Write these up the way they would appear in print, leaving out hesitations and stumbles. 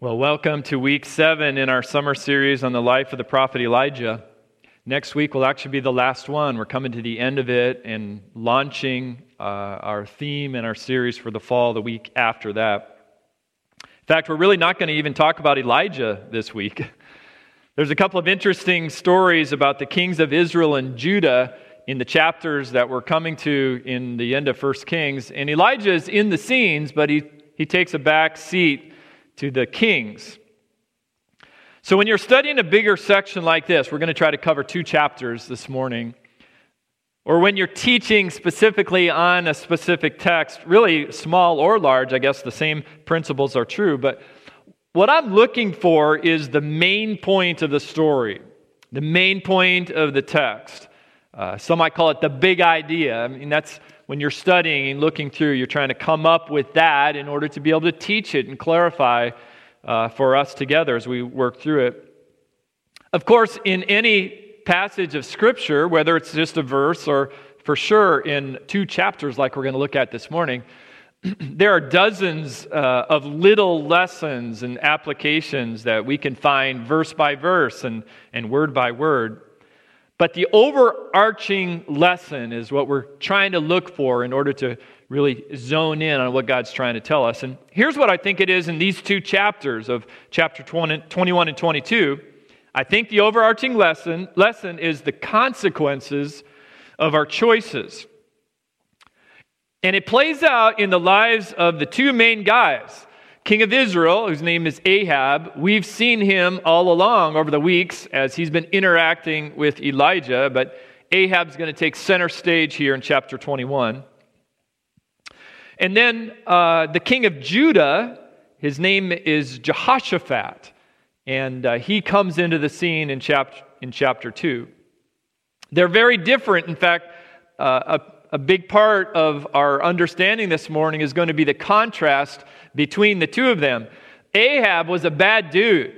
Well, welcome to week 7 in our summer series on the life of the prophet Elijah. Next week will actually be the last one. We're coming to the end of it and launching our theme and our series for the fall the week after that. In fact, we're really not going to even talk about Elijah this week. There's a couple of interesting stories about the kings of Israel and Judah in the chapters that we're coming to in the end of 1 Kings. And Elijah is in the scenes, but he takes a back seat to the kings. So when you're studying a bigger section like this, we're going to try to cover 2 chapters this morning, or when you're teaching specifically on a specific text, really small or large, I guess the same principles are true, but what I'm looking for is the main point of the story, the main point of the text. Some might call it the big idea. I mean, that's when you're studying and looking through, you're trying to come up with that in order to be able to teach it and clarify for us together as we work through it. Of course, in any passage of Scripture, whether it's just a verse or for sure in 2 chapters like we're going to look at this morning, there are dozens of little lessons and applications that we can find verse by verse and word by word. But the overarching lesson is what we're trying to look for in order to really zone in on what God's trying to tell us. And here's what I think it is in these 2 chapters of chapter 21 and 22. I think the overarching lesson is the consequences of our choices. And it plays out in the lives of the 2 main guys. King of Israel, whose name is Ahab. We've seen him all along over the weeks as he's been interacting with Elijah, but Ahab's going to take center stage here in chapter 21. And then the king of Judah, his name is Jehoshaphat, and he comes into the scene in chapter 2. They're very different. In fact, a big part of our understanding this morning is going to be the contrast between the 2 of them. Ahab was a bad dude,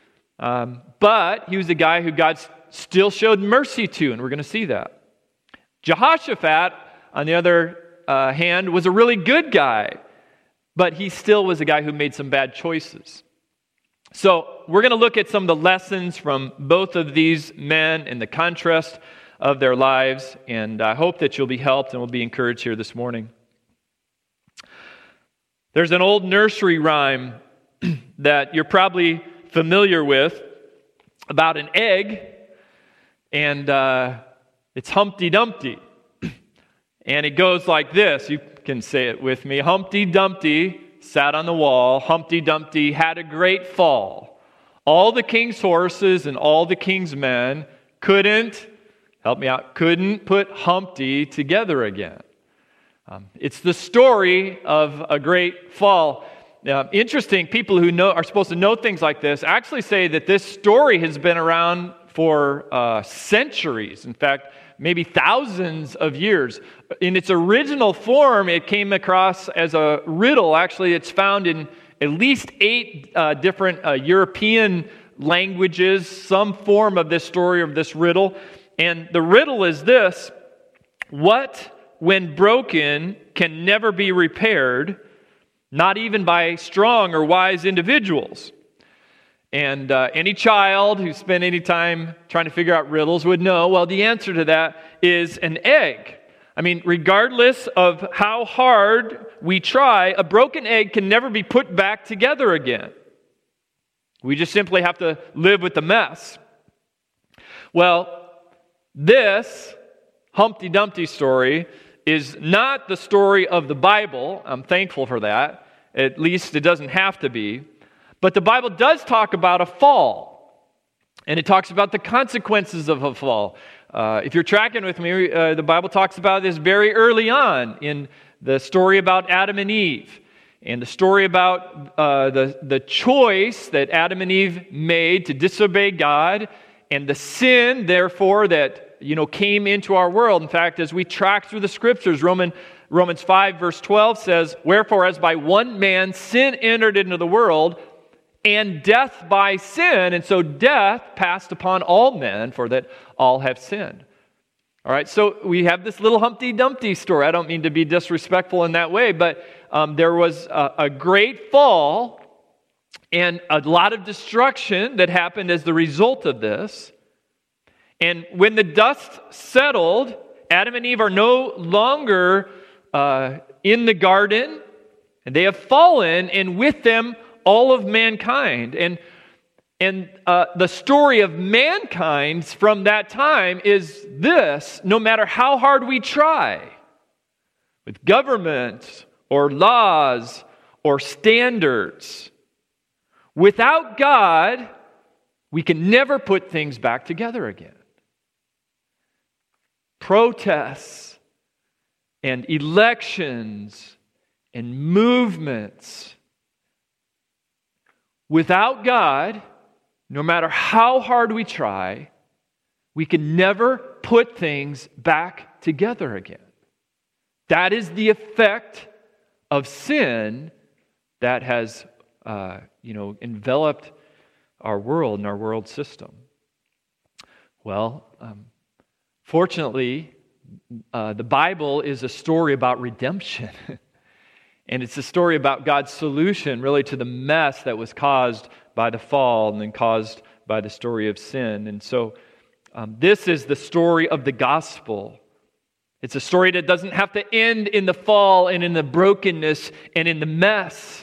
but he was a guy who God still showed mercy to, and we're going to see that. Jehoshaphat, on the other hand, was a really good guy, but he still was a guy who made some bad choices. So we're going to look at some of the lessons from both of these men and the contrast of their lives, and I hope that you'll be helped and will be encouraged here this morning. There's an old nursery rhyme that you're probably familiar with about an egg, and it's Humpty Dumpty. And it goes like this. You can say it with me. Humpty Dumpty sat on the wall. Humpty Dumpty had a great fall. All the king's horses and all the king's men couldn't put Humpty together again. It's the story of a great fall. Interesting, people who are supposed to know things like this actually say that this story has been around for centuries. In fact, maybe thousands of years. In its original form, it came across as a riddle. Actually, it's found in at least 8 different European languages, some form of this story, of this riddle. And the riddle is this: what, when broken, can never be repaired, not even by strong or wise individuals? And any child who spent any time trying to figure out riddles would know, well, the answer to that is an egg. I mean, regardless of how hard we try, a broken egg can never be put back together again. We just simply have to live with the mess. Well, this Humpty Dumpty story is not the story of the Bible. I'm thankful for that. At least it doesn't have to be. But the Bible does talk about a fall. And it talks about the consequences of a fall. If you're tracking with me, the Bible talks about this very early on in the story about Adam and Eve. And the story about the choice that Adam and Eve made to disobey God, and the sin, therefore, that came into our world. In fact, as we track through the Scriptures, Romans 5 verse 12 says, "Wherefore, as by one man sin entered into the world, and death by sin, and so death passed upon all men, for that all have sinned." All right, so we have this little Humpty Dumpty story. I don't mean to be disrespectful in that way, but there was a great fall and a lot of destruction that happened as the result of this. And when the dust settled, Adam and Eve are no longer in the garden, and they have fallen, and with them all of mankind. And the story of mankind from that time is this: no matter how hard we try, with government or laws or standards, without God, we can never put things back together again. Protests and elections and movements. Without God, no matter how hard we try, we can never put things back together again. That is the effect of sin that has enveloped our world and our world system. Well, fortunately, the Bible is a story about redemption. And it's a story about God's solution, really, to the mess that was caused by the fall and then caused by the story of sin. And so this is the story of the gospel. It's a story that doesn't have to end in the fall and in the brokenness and in the mess.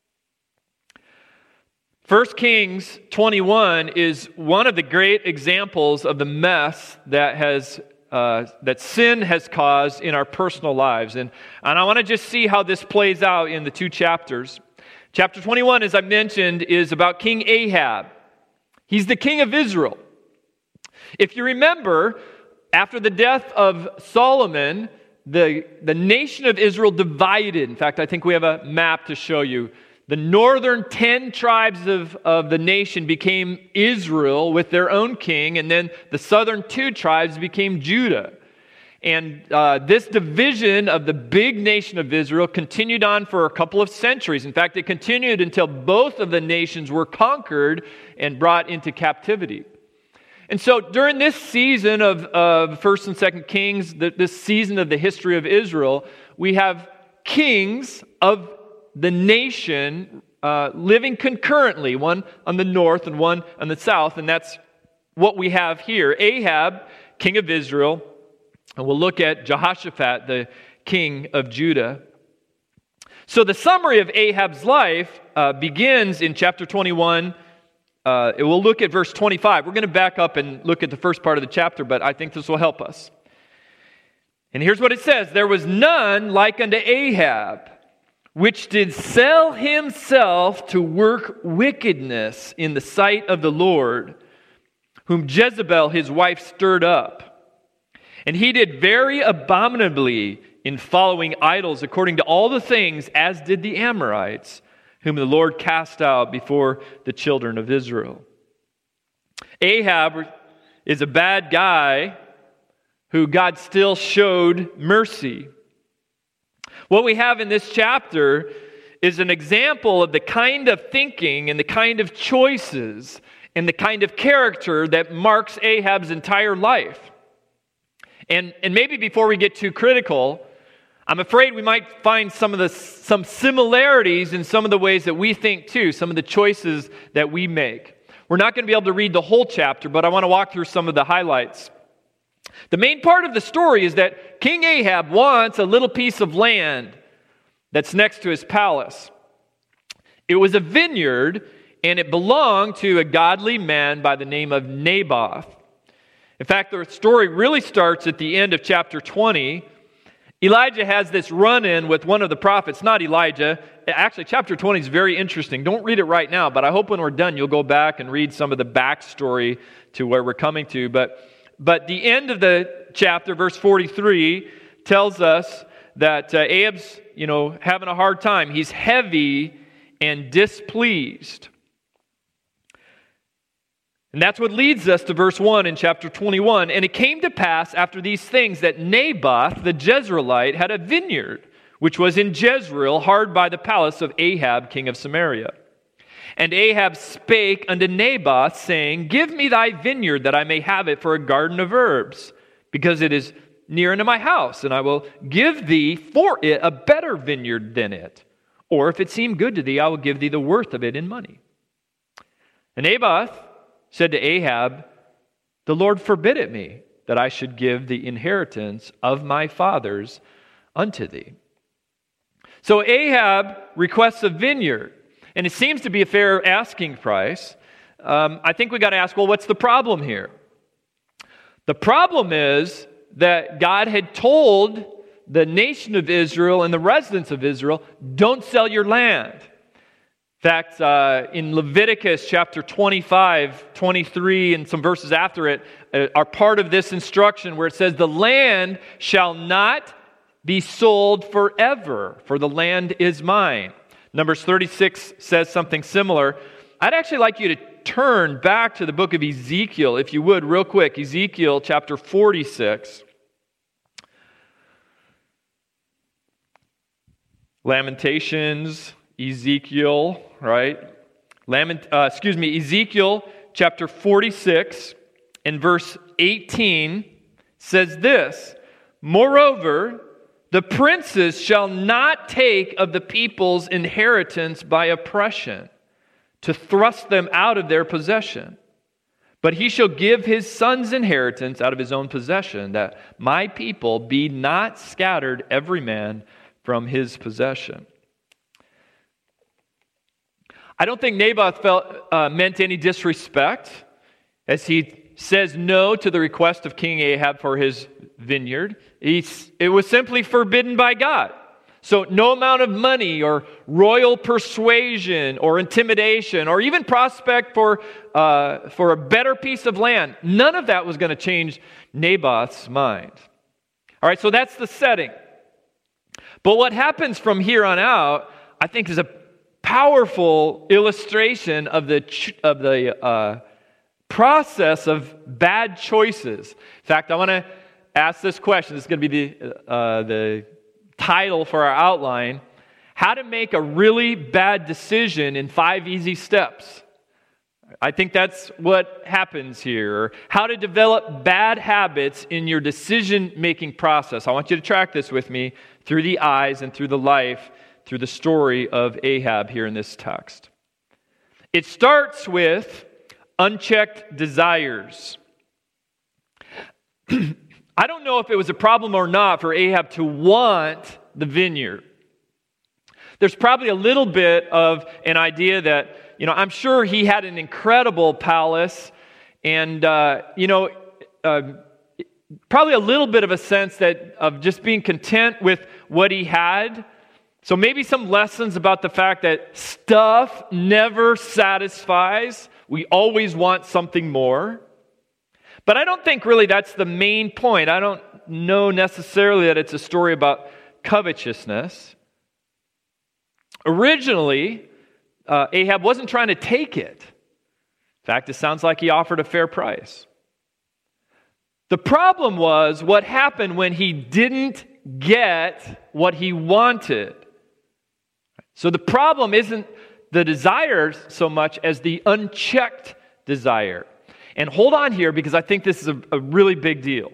1 Kings 21 is one of the great examples of the mess that sin has caused in our personal lives. And I want to just see how this plays out in the two chapters. Chapter 21, as I mentioned, is about King Ahab. He's the king of Israel. If you remember, after the death of Solomon, the nation of Israel divided. In fact, I think we have a map to show you. The northern 10 tribes of the nation became Israel with their own king, and then the southern 2 tribes became Judah. And this division of the big nation of Israel continued on for a couple of centuries. In fact, it continued until both of the nations were conquered and brought into captivity. And so during this season of 1st and 2nd Kings, this season of the history of Israel, we have kings of the nation living concurrently, one on the north and one on the south, and that's what we have here. Ahab, king of Israel, and we'll look at Jehoshaphat, the king of Judah. So the summary of Ahab's life begins in chapter 21. We'll look at verse 25. We're going to back up and look at the first part of the chapter, but I think this will help us. And here's what it says: "There was none like unto Ahab, which did sell himself to work wickedness in the sight of the Lord, whom Jezebel his wife stirred up. And he did very abominably in following idols, according to all the things as did the Amorites, whom the Lord cast out before the children of Israel." Ahab is a bad guy who God still showed mercy. What we have in this chapter is an example of the kind of thinking and the kind of choices and the kind of character that marks Ahab's entire life. And maybe before we get too critical, I'm afraid we might find some similarities in some of the ways that we think too, some of the choices that we make. We're not going to be able to read the whole chapter, but I want to walk through some of the highlights. The main part of the story is that King Ahab wants a little piece of land that's next to his palace. It was a vineyard, and it belonged to a godly man by the name of Naboth. In fact, the story really starts at the end of chapter 20. Elijah has this run-in with one of the prophets, not Elijah. Actually, chapter 20 is very interesting. Don't read it right now, but I hope when we're done you'll go back and read some of the backstory to where we're coming to. But the end of the chapter, verse 43, tells us that Ahab's, having a hard time. He's heavy and displeased. And that's what leads us to verse 1 in chapter 21. "And it came to pass after these things that Naboth the Jezreelite had a vineyard, which was in Jezreel, hard by the palace of Ahab, king of Samaria. And Ahab spake unto Naboth, saying, Give me thy vineyard, that I may have it for a garden of herbs, because it is near unto my house, and I will give thee for it a better vineyard than it. Or if it seem good to thee, I will give thee the worth of it in money. And Naboth said to Ahab, "The Lord forbid it me, that I should give the inheritance of my fathers unto thee." So Ahab requests a vineyard, and it seems to be a fair asking price. I think we got to ask, well, what's the problem here? The problem is that God had told the nation of Israel and the residents of Israel, don't sell your land. In fact, in Leviticus chapter 25, 23, and some verses after it are part of this instruction where it says, the land shall not be sold forever, for the land is mine. Numbers 36 says something similar. I'd actually like you to turn back to the book of Ezekiel, if you would, real quick. Ezekiel chapter 46. Lamentations, Ezekiel, right? Ezekiel chapter 46 and verse 18 says this, "Moreover, the princes shall not take of the people's inheritance by oppression, to thrust them out of their possession. But he shall give his son's inheritance out of his own possession, that my people be not scattered every man from his possession." I don't think Naboth meant any disrespect as he says no to the request of King Ahab for his vineyard. It was simply forbidden by God. So no amount of money or royal persuasion or intimidation or even prospect for a better piece of land, none of that was going to change Naboth's mind. All right, so that's the setting. But what happens from here on out, I think, is a powerful illustration of the process of bad choices. In fact, I want to ask this question. This is going to be the title for our outline: how to make a really bad decision in 5 easy steps. I think that's what happens here. How to develop bad habits in your decision-making process. I want you to track this with me through the eyes and through the life, through the story of Ahab here in this text. It starts with unchecked desires. I don't know if it was a problem or not for Ahab to want the vineyard. There's probably a little bit of an idea that, I'm sure he had an incredible palace and, probably a little bit of a sense of just being content with what he had. So maybe some lessons about the fact that stuff never satisfies. We always want something more. But I don't think really that's the main point. I don't know necessarily that it's a story about covetousness. Originally, Ahab wasn't trying to take it. In fact, it sounds like he offered a fair price. The problem was what happened when he didn't get what he wanted. So the problem isn't the desire so much as the unchecked desire. And hold on here, because I think this is a really big deal.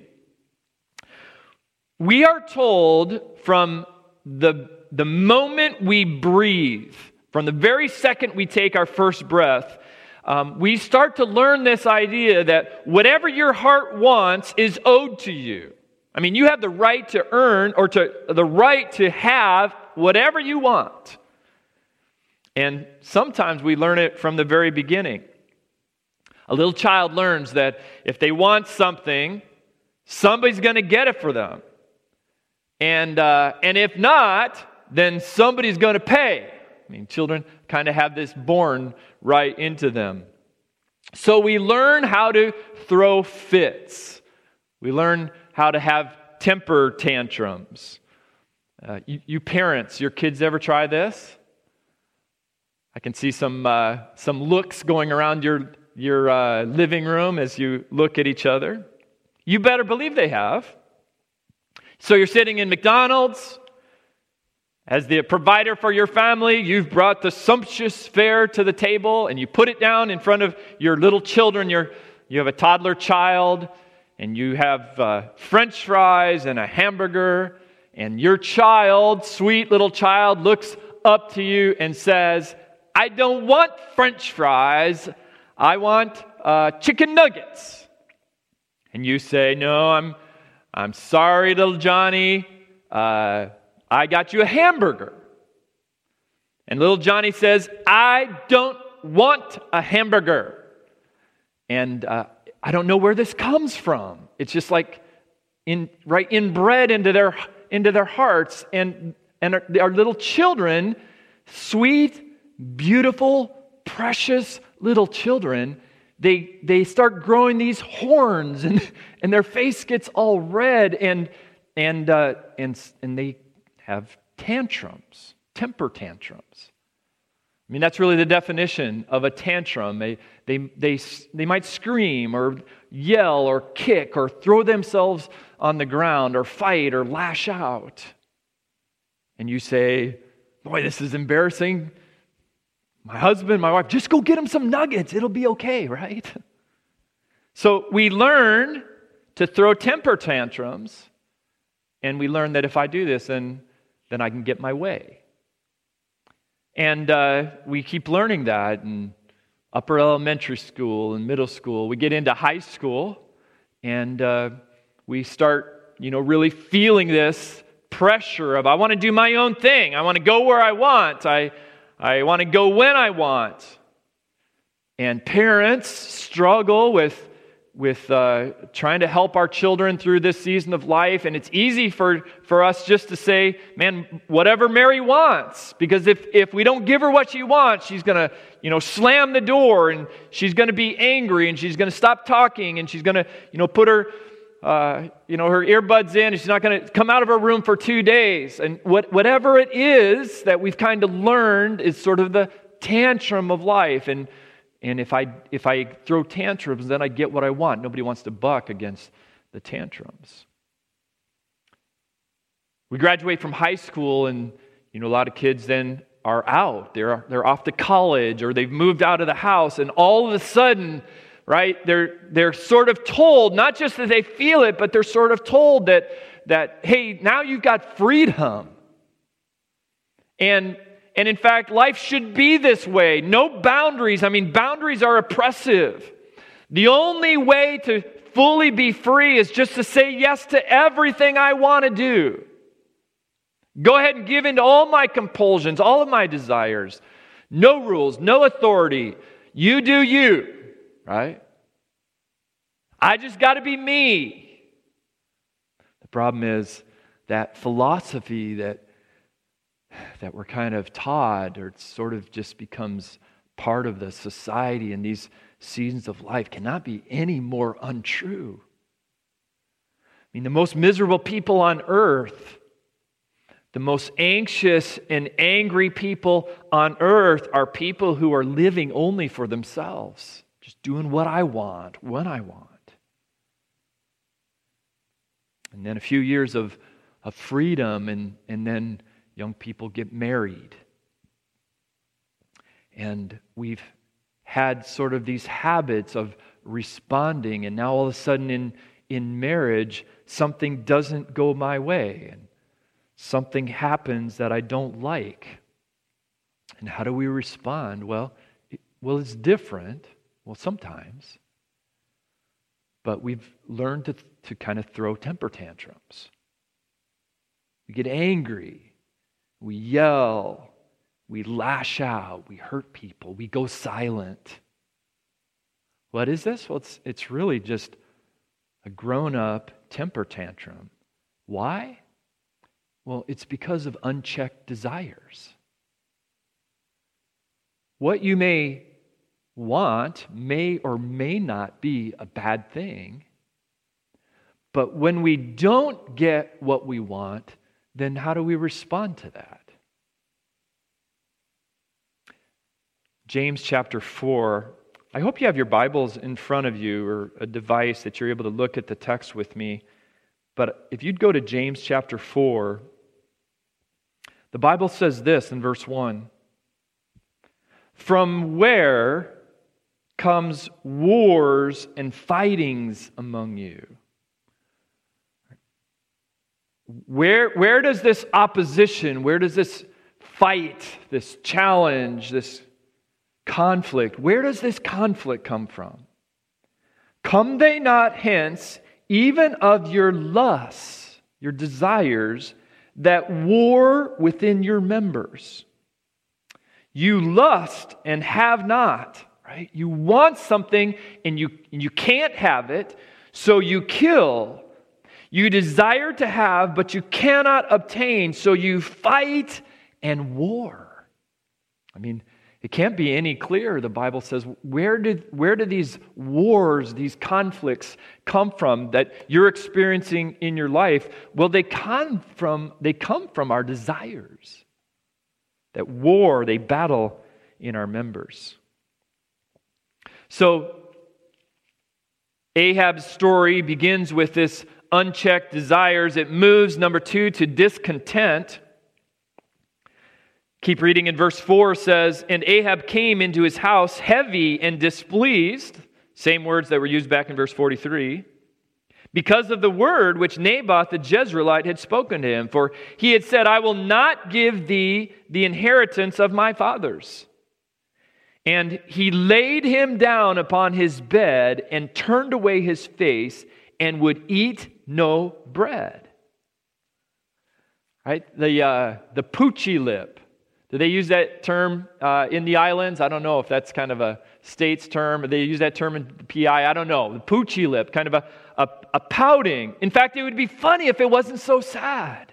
We are told from the moment we breathe, from the very second we take our first breath, we start to learn this idea that whatever your heart wants is owed to you. I mean, you have the right to earn or the right to have whatever you want. And sometimes we learn it from the very beginning. A little child learns that if they want something, somebody's going to get it for them. And if not, then somebody's going to pay. I mean, children kind of have this born right into them. So we learn how to throw fits. We learn how to have temper tantrums. You parents, your kids ever try this? I can see some looks going around your living room as you look at each other. You better believe they have. So you're sitting in McDonald's. As the provider for your family, you've brought the sumptuous fare to the table and you put it down in front of your little children. You have a toddler child and you have French fries and a hamburger, and your child, sweet little child, looks up to you and says, "I don't want French fries. I want chicken nuggets. And you say, no, I'm sorry, little Johnny. I got you a hamburger. And little Johnny says, I don't want a hamburger. And I don't know where this comes from. It's just like inbred into their hearts. And our little children, sweet, beautiful, precious little children, they start growing these horns, and their face gets all red, and they have tantrums, temper tantrums. I mean, that's really the definition of a tantrum. They might scream or yell or kick or throw themselves on the ground or fight or lash out. And you say, boy, this is embarrassing. My husband, my wife, just go get them some nuggets. It'll be okay, right? So we learn to throw temper tantrums, and we learn that if I do this, then I can get my way. And we keep learning that in upper elementary school and middle school. We get into high school, and we start, really feeling this pressure of I want to do my own thing. I want to go where I want. I want to go when I want. And parents struggle with trying to help our children through this season of life. And it's easy for us just to say, man, whatever Mary wants. Because if we don't give her what she wants, she's going to, slam the door, and she's going to be angry, and she's going to stop talking, and she's going to, put her, her earbuds in, and she's not going to come out of her room for 2 days. And whatever it is that we've kind of learned is sort of the tantrum of life. And if I throw tantrums, then I get what I want. Nobody wants to buck against the tantrums. We graduate from high school, and a lot of kids then are out. They're off to college, or they've moved out of the house, and all of a sudden, right, they're sort of told, not just that they feel it, but they're sort of told that hey, now you've got freedom. And in fact, life should be this way. No boundaries. I mean, boundaries are oppressive. The only way to fully be free is just to say yes to everything I want to do. Go ahead and give in to all my compulsions, all of my desires. No rules, no authority. You do you, right? I just got to be me. The problem is that philosophy that we're kind of taught, or it sort of just becomes part of the society in these seasons of life, cannot be any more untrue. I mean, the most miserable people on earth, the most anxious and angry people on earth are people who are living only for themselves, just doing what I want, when I want. And then a few years of freedom, and then young people get married. And we've had sort of these habits of responding, and now all of a sudden in marriage, something doesn't go my way, and something happens that I don't like. And how do we respond? Well, it's different. Well, sometimes. But we've learned to kind of throw temper tantrums. We get angry. We yell, we lash out, we hurt people, we go silent. What is this? Well, it's really just a grown-up temper tantrum. Why? Well, it's because of unchecked desires. What you may want may or may not be a bad thing, but when we don't get what we want, then how do we respond to that? James chapter 4. I hope you have your Bibles in front of you, or a device that you're able to look at the text with me. But if you'd go to James chapter 4, the Bible says this in verse 1. From where comes wars and fightings among you? Where does this opposition, where does this fight, this challenge, this conflict. Where does this conflict come from? Come they not hence, even of your lusts, your desires, that war within your members? You lust and have not, right? You want something and you can't have it, so you kill. You desire to have, but you cannot obtain, so you fight and war. I mean, it can't be any clearer. The Bible says, where do these wars, these conflicts come from that you're experiencing in your life? Well, they come from our desires. That war, they battle in our members. So, Ahab's story begins with this unchecked desires. It moves, number 2, to discontent. Keep reading in verse 4 says, and Ahab came into his house heavy and displeased, same words that were used back in verse 43, because of the word which Naboth the Jezreelite had spoken to him. For he had said, I will not give thee the inheritance of my fathers. And he laid him down upon his bed and turned away his face and would eat no bread. Right? The poochy lip. Do they use that term in the islands? I don't know if that's kind of a state's term. Or they use that term in PI. I don't know. The poochy lip, kind of a pouting. In fact, it would be funny if it wasn't so sad.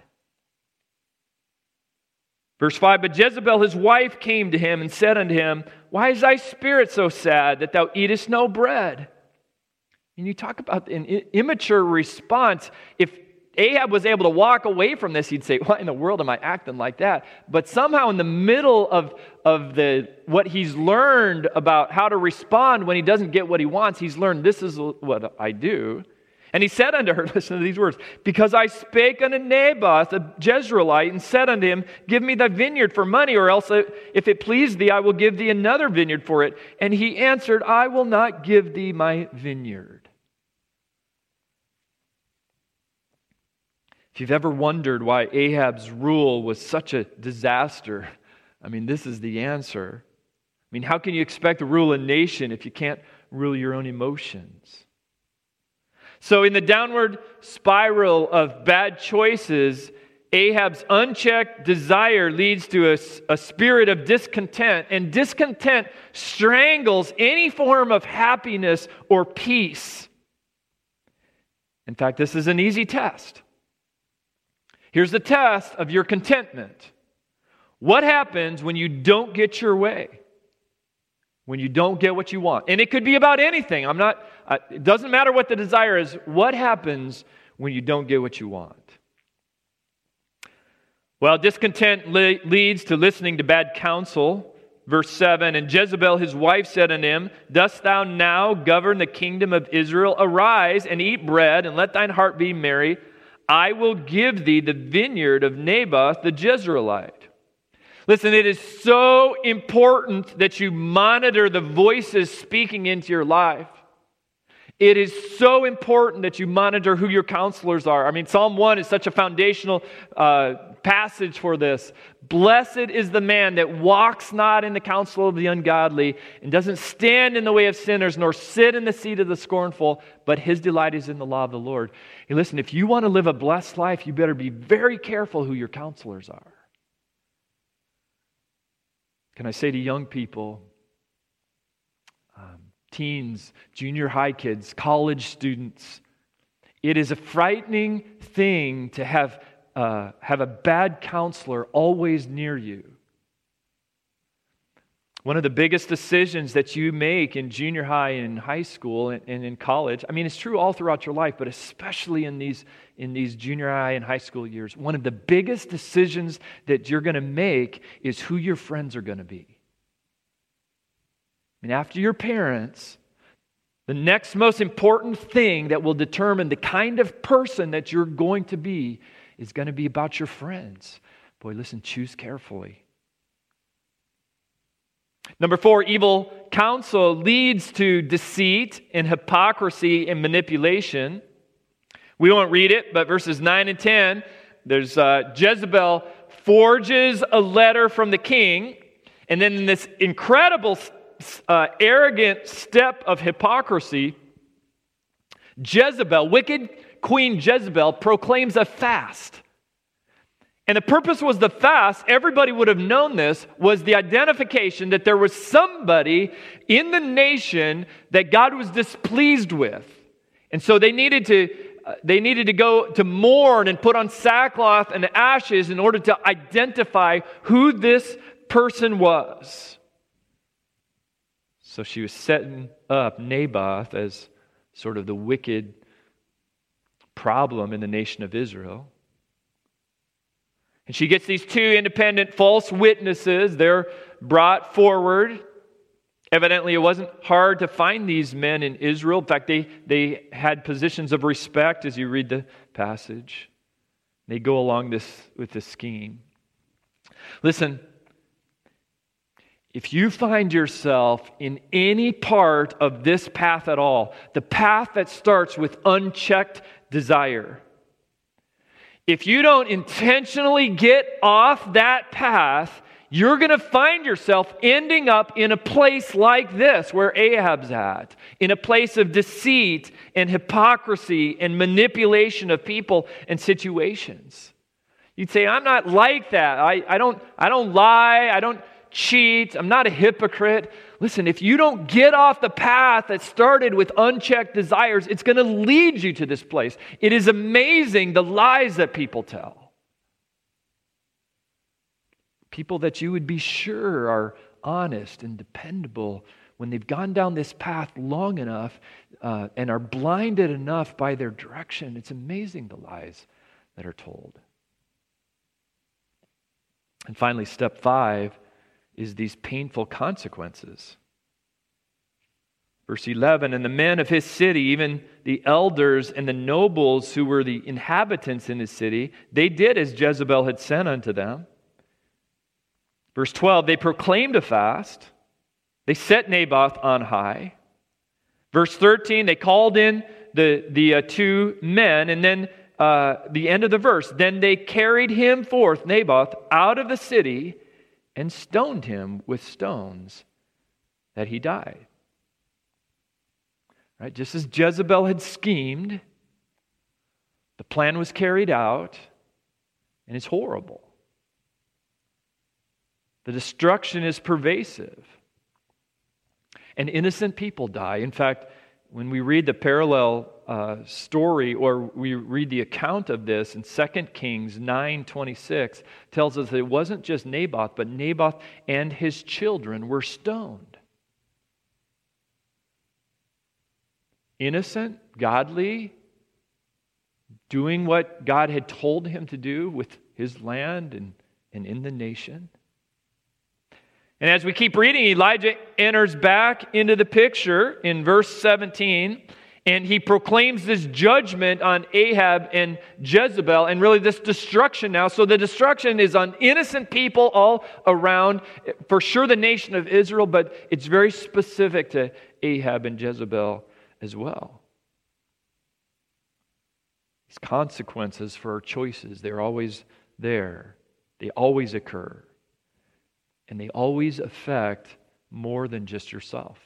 Verse 5, but Jezebel his wife came to him and said unto him, why is thy spirit so sad that thou eatest no bread? And you talk about an immature response. If Ahab was able to walk away from this, he'd say, why in the world am I acting like that? But somehow in the middle of what he's learned about how to respond when he doesn't get what he wants, he's learned this is what I do. And he said unto her, listen to these words, because I spake unto Naboth the Jezreelite and said unto him, give me thy vineyard for money, or else if it please thee, I will give thee another vineyard for it. And he answered, I will not give thee my vineyard. If you've ever wondered why Ahab's rule was such a disaster, I mean, this is the answer. I mean, how can you expect to rule a nation if you can't rule your own emotions? So in the downward spiral of bad choices, Ahab's unchecked desire leads to a spirit of discontent, and discontent strangles any form of happiness or peace. In fact, this is an easy test. Here's the test of your contentment. What happens when you don't get your way? When you don't get what you want? And it could be about anything. It doesn't matter what the desire is. What happens when you don't get what you want? Well, discontent leads to listening to bad counsel. Verse 7, and Jezebel his wife said unto him, dost thou now govern the kingdom of Israel? Arise and eat bread, and let thine heart be merry. I will give thee the vineyard of Naboth the Jezreelite. Listen, it is so important that you monitor the voices speaking into your life. It is so important that you monitor who your counselors are. I mean, Psalm 1 is such a foundational passage for this. Blessed is the man that walks not in the counsel of the ungodly, and doesn't stand in the way of sinners, nor sit in the seat of the scornful, but his delight is in the law of the Lord. Hey, listen, if you want to live a blessed life, you better be very careful who your counselors are. Can I say to young people, teens, junior high kids, college students, it is a frightening thing to have a bad counselor always near you. One of the biggest decisions that you make in junior high and in high school and in college, I mean, it's true all throughout your life, but especially in these junior high and high school years, one of the biggest decisions that you're going to make is who your friends are going to be. I mean, after your parents, the next most important thing that will determine the kind of person that you're going to be is going to be about your friends. Boy, listen, choose carefully. Number 4, evil counsel leads to deceit and hypocrisy and manipulation. We won't read it, but verses 9 and 10, there's Jezebel forges a letter from the king, and then in this incredible arrogant step of hypocrisy, Jezebel, wicked Queen Jezebel, proclaims a fast. And the purpose was the fast, everybody would have known this, was the identification that there was somebody in the nation that God was displeased with. And so they needed to go to mourn and put on sackcloth and ashes in order to identify who this person was. So she was setting up Naboth as sort of the wicked problem in the nation of Israel. And she gets these two independent false witnesses. They're brought forward. Evidently, it wasn't hard to find these men in Israel. In fact, they had positions of respect as you read the passage. They go along with this scheme. Listen, if you find yourself in any part of this path at all, the path that starts with unchecked desire, if you don't intentionally get off that path, you're going to find yourself ending up in a place like this where Ahab's at, in a place of deceit and hypocrisy and manipulation of people and situations. You'd say, I'm not like that. I don't lie. I don't cheat. I'm not a hypocrite. Listen, if you don't get off the path that started with unchecked desires, it's going to lead you to this place. It is amazing the lies that people tell. People that you would be sure are honest and dependable, when they've gone down this path long enough and are blinded enough by their direction, it's amazing the lies that are told. And finally, step 5 is these painful consequences. Verse 11, and the men of his city, even the elders and the nobles who were the inhabitants in his city, they did as Jezebel had sent unto them. Verse 12, they proclaimed a fast. They set Naboth on high. Verse 13, they called in the two men, and then the end of the verse, then they carried him forth, Naboth, out of the city and stoned him with stones that he died. Right? Just as Jezebel had schemed, the plan was carried out, and it's horrible. The destruction is pervasive. And innocent people die. In fact, when we read the parallel story, or we read the account of this in 2 Kings 9:26, tells us that it wasn't just Naboth, but Naboth and his children were stoned. Innocent, godly, doing what God had told him to do with his land and in the nation. And as we keep reading, Elijah enters back into the picture in verse 17, and he proclaims this judgment on Ahab and Jezebel, and really this destruction now. So the destruction is on innocent people all around, for sure the nation of Israel, but it's very specific to Ahab and Jezebel as well. These consequences for our choices, they're always there. They always occur. And they always affect more than just yourself.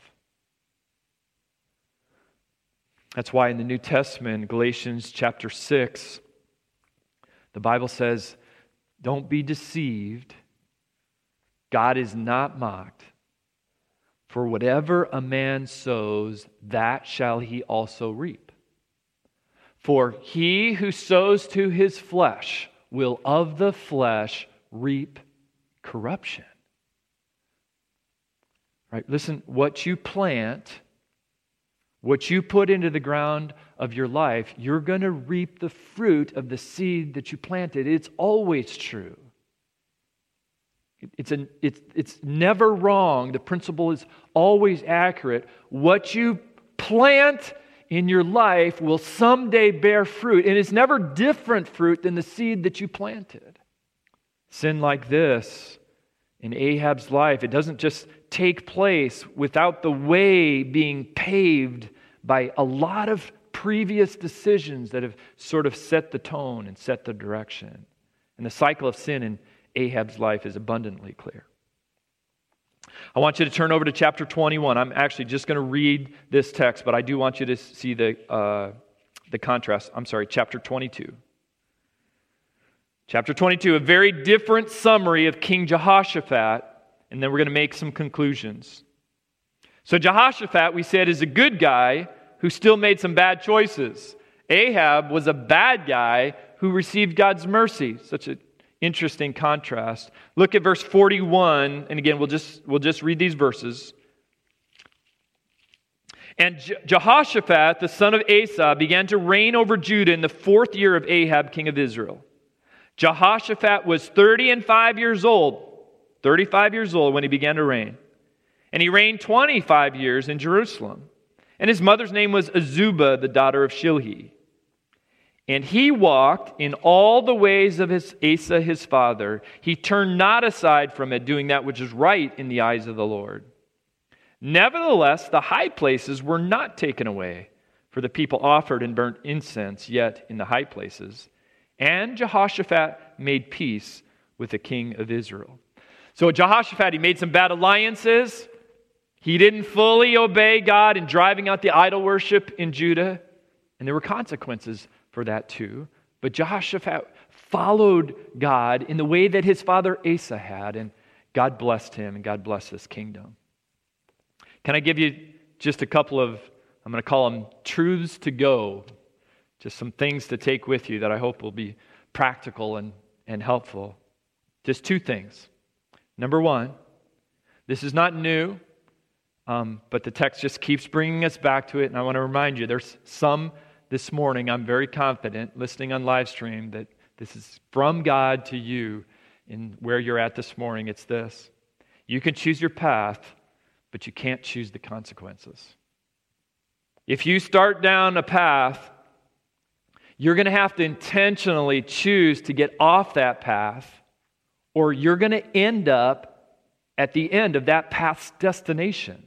That's why in the New Testament, Galatians chapter 6, the Bible says, don't be deceived. God is not mocked. For whatever a man sows, that shall he also reap. For he who sows to his flesh will of the flesh reap corruption. Right? Listen, what you plant, what you put into the ground of your life, you're going to reap the fruit of the seed that you planted. It's always true. It's never wrong. The principle is always accurate. What you plant in your life will someday bear fruit, and it's never different fruit than the seed that you planted. Sin like this in Ahab's life, it doesn't just take place without the way being paved by a lot of previous decisions that have sort of set the tone and set the direction. And the cycle of sin in Ahab's life is abundantly clear. I want you to turn over to chapter 21. I'm actually just going to read this text, but I do want you to see the contrast. I'm sorry, chapter 22. Chapter 22, a very different summary of King Jehoshaphat, and then we're going to make some conclusions. So Jehoshaphat, we said, is a good guy who still made some bad choices. Ahab was a bad guy who received God's mercy. Such an interesting contrast. Look at verse 41, and again, we'll just read these verses. And Jehoshaphat, the son of Asa, began to reign over Judah in the 4th year of Ahab, king of Israel. Jehoshaphat was 35 years old when he began to reign. And he reigned 25 years in Jerusalem. And his mother's name was Azubah, the daughter of Shilhi. And he walked in all the ways of Asa his father. He turned not aside from it, doing that which is right in the eyes of the Lord. Nevertheless, the high places were not taken away, for the people offered and burnt incense yet in the high places. And Jehoshaphat made peace with the king of Israel. So Jehoshaphat, he made some bad alliances. He didn't fully obey God in driving out the idol worship in Judah. And there were consequences for that too. But Jehoshaphat followed God in the way that his father Asa had. And God blessed him and God blessed his kingdom. Can I give you just a couple of, I'm going to call them truths to go. Just some things to take with you that I hope will be practical and helpful. Just 2 things. Number 1, this is not new, but the text just keeps bringing us back to it. And I want to remind you, there's some this morning, I'm very confident, listening on live stream, that this is from God to you in where you're at this morning. It's this. You can choose your path, but you can't choose the consequences. If you start down a path, you're going to have to intentionally choose to get off that path, or you're going to end up at the end of that path's destination.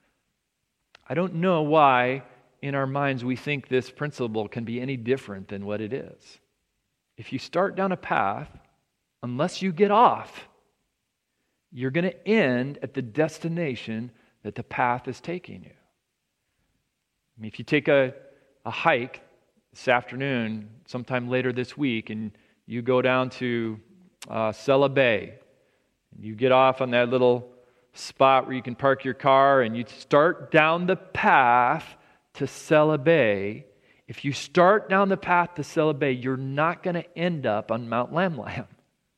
I don't know why in our minds we think this principle can be any different than what it is. If you start down a path, unless you get off, you're going to end at the destination that the path is taking you. I mean, if you take a hike this afternoon, sometime later this week, and you go down to Sella Bay, and you get off on that little spot where you can park your car, and you start down the path to Sella Bay. If you start down the path to Sella Bay, you're not going to end up on Mount Lamlam.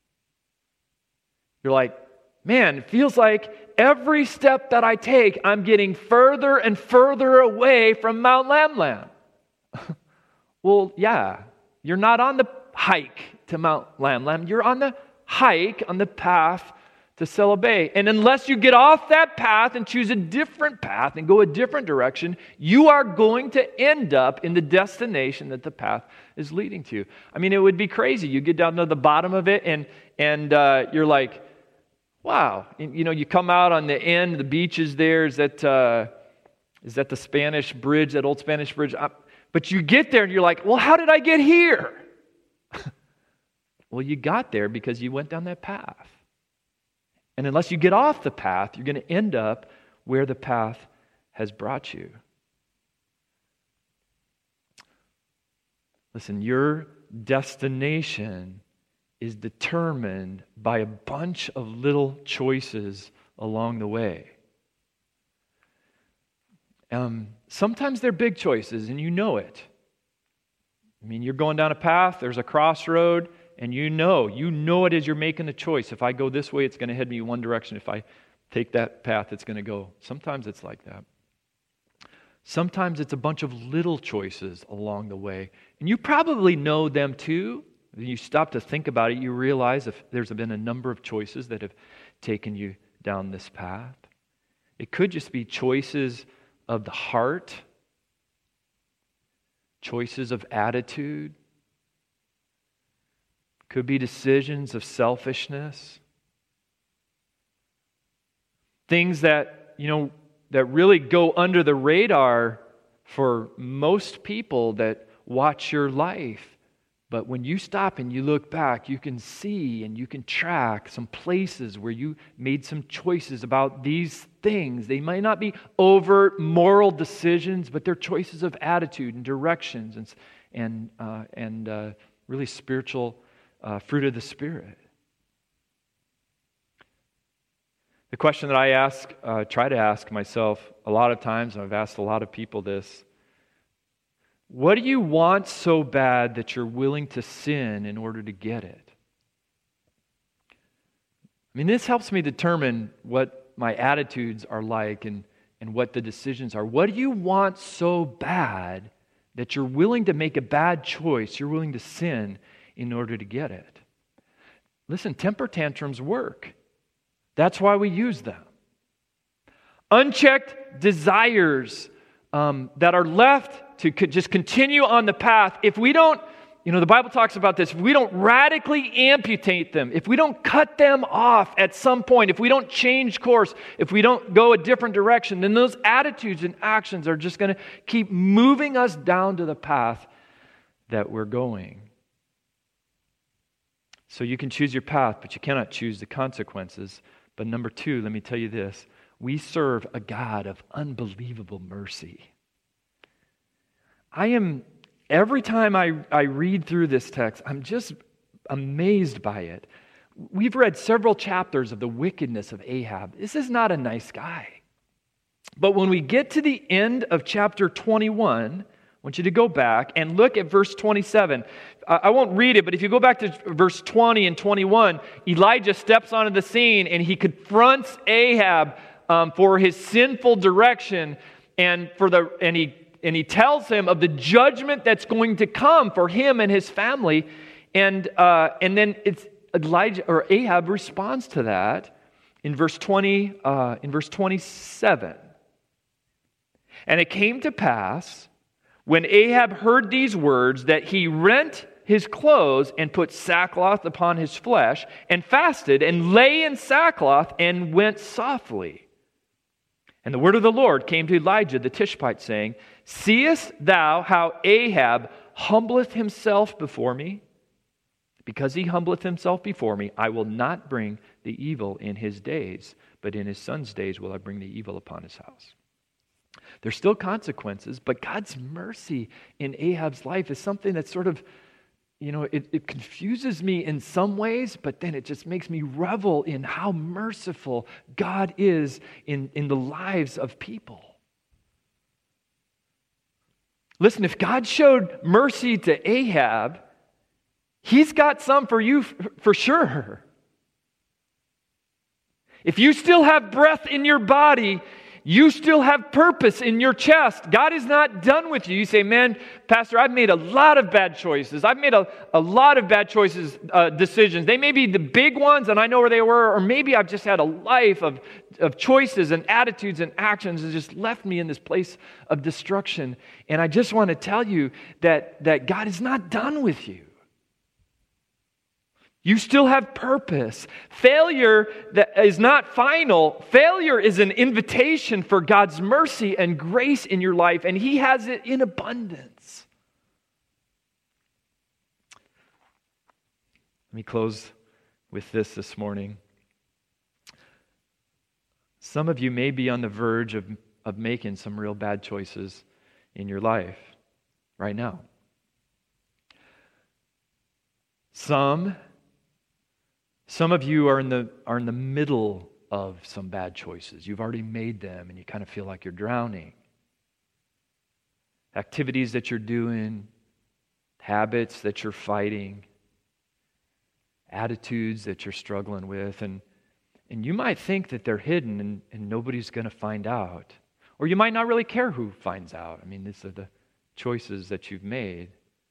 You're like, man, it feels like every step that I take, I'm getting further and further away from Mount Lamlam. Well, yeah, you're not on the hike to Mount Lamlam. You're on the hike on the path to Sella Bay. And unless you get off that path and choose a different path and go a different direction, you are going to end up in the destination that the path is leading to. I mean, it would be crazy. You get down to the bottom of it and you're like, wow. You know, you come out on the end, the beach is there. Is that the Spanish bridge, that old Spanish bridge? But you get there and you're like, well, how did I get here? Well, you got there because you went down that path. And unless you get off the path, you're going to end up where the path has brought you. Listen, your destination is determined by a bunch of little choices along the way. Sometimes they're big choices, and you know it. I mean, you're going down a path, there's a crossroad, and you know it as you're making a choice. If I go this way, it's going to head me one direction. If I take that path, it's going to go. Sometimes it's like that. Sometimes it's a bunch of little choices along the way. And you probably know them too. When you stop to think about it, you realize if there's been a number of choices that have taken you down this path. It could just be choices of the heart, choices of attitude. Could be decisions of selfishness. Things that, that really go under the radar for most people that watch your life. But when you stop and you look back, you can see and you can track some places where you made some choices about these things. They might not be overt moral decisions, but they're choices of attitude and directions and really spiritual fruit of the Spirit. The question that I try to ask myself a lot of times, and I've asked a lot of people this: what do you want so bad that you're willing to sin in order to get it? I mean, this helps me determine what my attitudes are like and what the decisions are. What do you want so bad that you're willing to make a bad choice, you're willing to sin in order to get it? Listen, temper tantrums work. That's why we use them. Unchecked desires that are left to just continue on the path, if we don't, the Bible talks about this, if we don't radically amputate them, if we don't cut them off at some point, if we don't change course, if we don't go a different direction, then those attitudes and actions are just going to keep moving us down to the path that we're going. So you can choose your path, but you cannot choose the consequences. But number two, let me tell you this: we serve a God of unbelievable mercy. Every time I read through this text, I'm just amazed by it. We've read several chapters of the wickedness of Ahab. This is not a nice guy. But when we get to the end of chapter 21, I want you to go back and look at verse 27. I won't read it, but if you go back to verse 20 and 21, Elijah steps onto the scene and he confronts Ahab for his sinful direction and he tells him of the judgment that's going to come for him and his family. And then Ahab responds to that in verse 27. And it came to pass, when Ahab heard these words, that he rent his clothes and put sackcloth upon his flesh and fasted and lay in sackcloth and went softly. And the word of the Lord came to Elijah the Tishbite, saying, Seest thou how Ahab humbleth himself before me? Because he humbleth himself before me, I will not bring the evil in his days, but in his son's days will I bring the evil upon his house. There's still consequences, but God's mercy in Ahab's life is something that sort of, it confuses me in some ways, but then it just makes me revel in how merciful God is in the lives of people. Listen, if God showed mercy to Ahab, He's got some for you for sure. If you still have breath in your body, you still have purpose in your chest. God is not done with you. You say, man, Pastor, I've made a lot of bad choices. I've made a lot of bad decisions. They may be the big ones and I know where they were, or maybe I've just had a life of choices and attitudes and actions that just left me in this place of destruction. And I just want to tell you that God is not done with you. You still have purpose. Failure that is not final. Failure is an invitation for God's mercy and grace in your life, and He has it in abundance. Let me close with this morning. Some of you may be on the verge of making some real bad choices in your life right now. Some of you are in the middle of some bad choices. You've already made them and you kind of feel like you're drowning. Activities that you're doing, habits that you're fighting, attitudes that you're struggling with, and you might think that they're hidden and nobody's going to find out. Or you might not really care who finds out. I mean, these are the choices that you've made.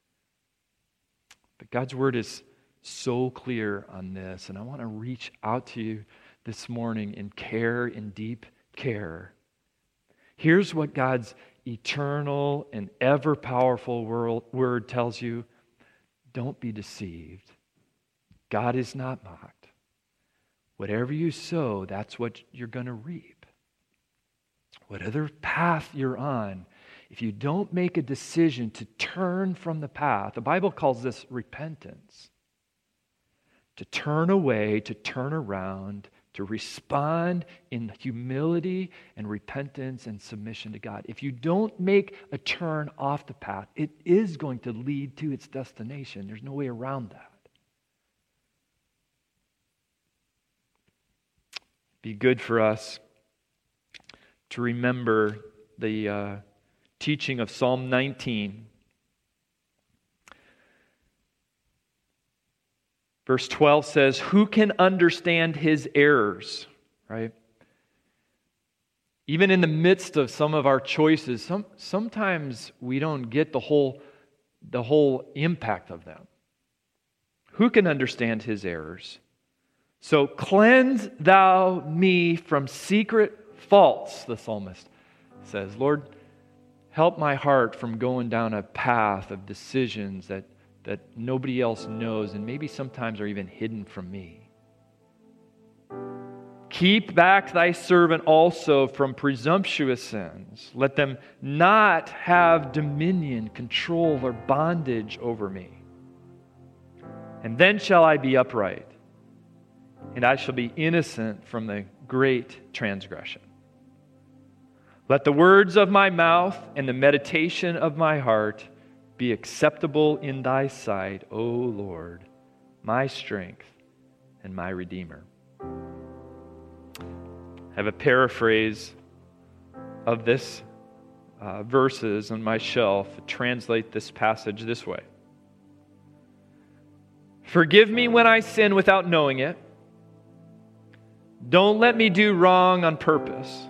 But God's word is so clear on this, and I want to reach out to you this morning in care, in deep care. Here's what God's eternal and ever-powerful word tells you. Don't be deceived. God is not mocked. Whatever you sow, that's what you're going to reap. Whatever path you're on, if you don't make a decision to turn from the path, the Bible calls this repentance, to turn away, to turn around, to respond in humility and repentance and submission to God. If you don't make a turn off the path, it is going to lead to its destination. There's no way around that. Be good for us to remember the teaching of Psalm 19. Verse 12 says, "Who can understand his errors?" Right? Even in the midst of some of our choices, sometimes we don't get the whole impact of them. Who can understand his errors? So cleanse thou me from secret faults, the psalmist says. Lord, help my heart from going down a path of decisions that nobody else knows and maybe sometimes are even hidden from me. Keep back thy servant also from presumptuous sins. Let them not have dominion, control, or bondage over me. And then shall I be upright, and I shall be innocent from the great transgression. Let the words of my mouth and the meditation of my heart be acceptable in thy sight, O Lord, my strength and my Redeemer. I have a paraphrase of this verses on my shelf to translate this passage this way. Forgive me when I sin without knowing it. Don't let me do wrong on purpose,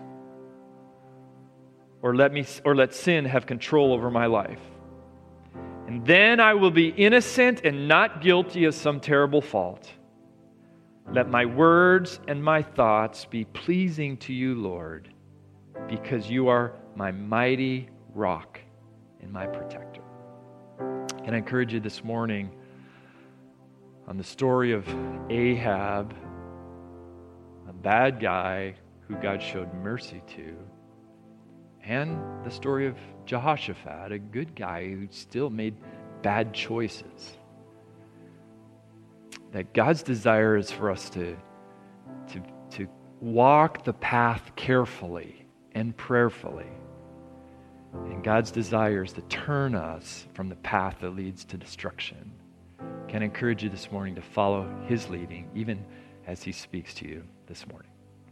or let sin have control over my life. And then I will be innocent and not guilty of some terrible fault. Let my words and my thoughts be pleasing to you, Lord, because you are my mighty rock and my protector. And I encourage you this morning on the story of Ahab, a bad guy who God showed mercy to, and the story of Jehoshaphat, a good guy who still made bad choices. That God's desire is for us to walk the path carefully and prayerfully. And God's desire is to turn us from the path that leads to destruction. Can I encourage you this morning to follow His leading, even as He speaks to you this morning?